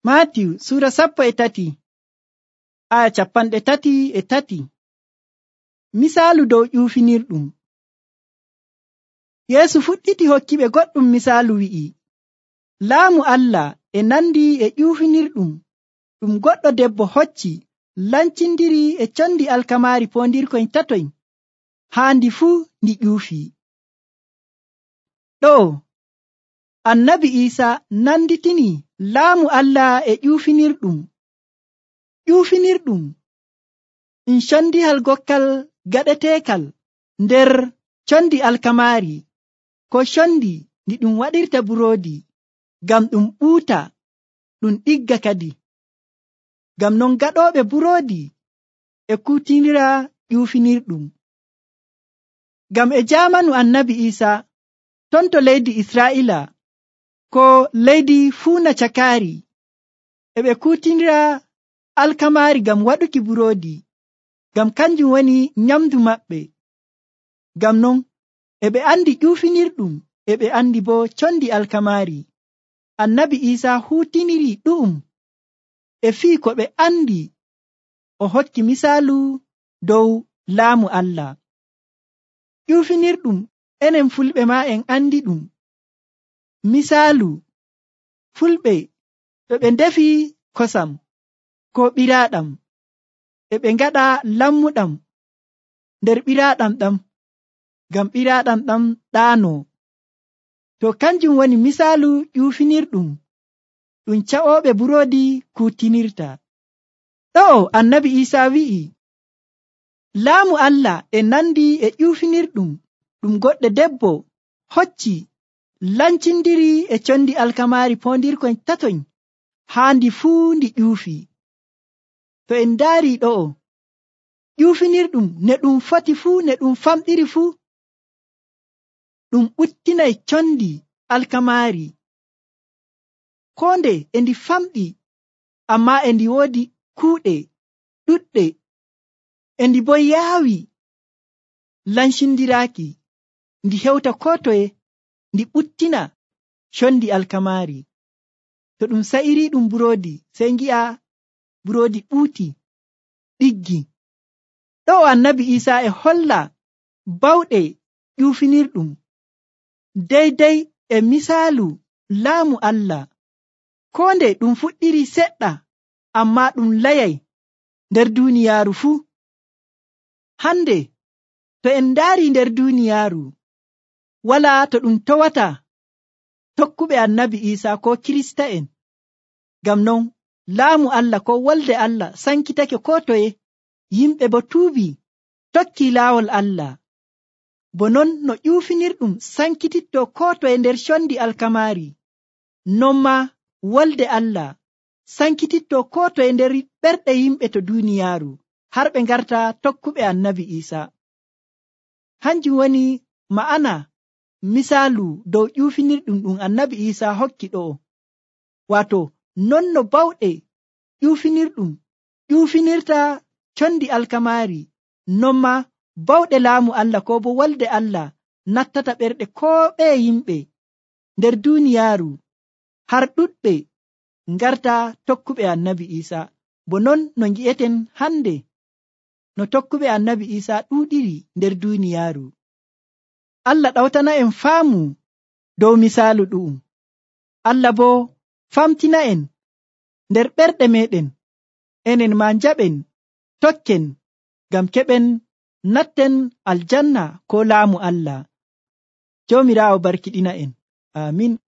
Maatiyu sura 13 aya 33. Misaalu dow ƴuufinirɗum. Yeesu fuɗɗiti hokkiɓe goɗɗum misaalu wi'i, laamu Allah e nandi e ƴuufinirɗum ɗum goɗɗo debbo hocci lancindiri e condi alkamaari pondirkoy tatoy haandi fuu ndi ƴuufi. Ɗo annabi Isa nanditini laamu Allah e ƴuufinirɗum. Ƴuufinirɗum ɗum condihal gokkal gaɗeteekal nder condi alkamaari ko condi ndi ɗum waɗirta buroodi ngam ɗum ɓuuta ɗum ɗigga kadi. Ngam non gaɗooɓe buroodi e kuutinira ƴuufinirɗum. Ngam e jaamanu annabi Isa ton to leydi Israa'ila ko leydi fuuna cakaari e ɓe kuutinira alkamaari ngam waɗuki buroodi, ngam kanjum woni nyamdu maɓɓe. Ngam non e ɓe andi ƴuufinirɗum e ɓe andi bo condi alkamaari. Annabi Isa huutiniri ɗu'um e fii ko ɓe andi o hokki misaalu dow laamu Allah. Ƴuufinirɗum enen fulɓe ma en andi ɗum. Misaalu fulɓe to ɓe ndefi kosam ko ɓiraaɗam e ɓe ngaɗa lammuɗam nder ɓiraaɗam ɗam ngam ɓiraaɗam ɗam ɗaano. To kanjum woni misaalu ƴuufinirɗum ɗum ca'ooɓe buroodi kuutinirta. Ɗo annabi Isa wi'i, laamu Allah e nandi e ƴuufinirɗum ɗum goɗɗo debbo hocci lancindiri e condi alkamaari pondirkoy tatoy haandi fuu ndi ƴuufi. To en ndaari ɗo ƴuufinirɗum ne ɗum foti fuu, ne ɗum famɗiri fuu, ɗum ɓuttinay condi alkamaari. Ko nde e ndi famɗi, amma e ndi woodi kuuɗe ɗuɗɗe, e ndi bo yaawi lancindiraaki, ndi hewta ko toye ndi ɓuttina condi alkamaari. To ɗum sa'iri ɗum buroodi sey ngi'a buroodi ɓuuti ɗiggi. Ɗo annabi Isa e holla bawɗe ƴuufinirɗum deydey e misaalu laamu Allah. Ko nde ɗum fuɗɗiri seɗɗa, amma ɗum layay nder duuniyaaru fuu. Hande to en ndaari nder duuniyaaru wala to ɗum towata tokkuɓe annabi Isa ko kirista'en. Ngam non laamu Allah ko wolde Allah sankitake ko toye, yimɓe bo tuubi tokki laawol Allah. Bo non no ƴuufinirɗum sankititto ko toye nder condi alkamaari, non ma wolde Allah sankititto ko toye nder ɓerɗe yimɓe to duuniyaaru, har ɓe ngarta tokkuɓe annabi Isa. Hanjum woni ma'ana misaalu dow ƴuufinirɗum ɗum annabi Isa hokki ɗo. Wato non no bawɗe ƴuufinirɗum ƴuufinirta condi alkamaari, non ma bawɗe laamu Allah ko bo wolde Allah nattata ɓerɗe ko ɓeye yimɓe nder duuniyaaru, har ɗuɗɓe ngarta tokkuɓe annabi Isa. Bo non no ngi'eten hande no tokkuɓe annabi Isa ɗuuɗiri nder duuniyaaru. Allah ɗawtana en faamu dow misaalu ɗu'um. Allah bo famtina en nder ɓerɗe meɗen, enen ma njaɓen tokken ngam keɓen natten aljanna ko laamu Allah. Joomiraawo barkiɗina en. Amin.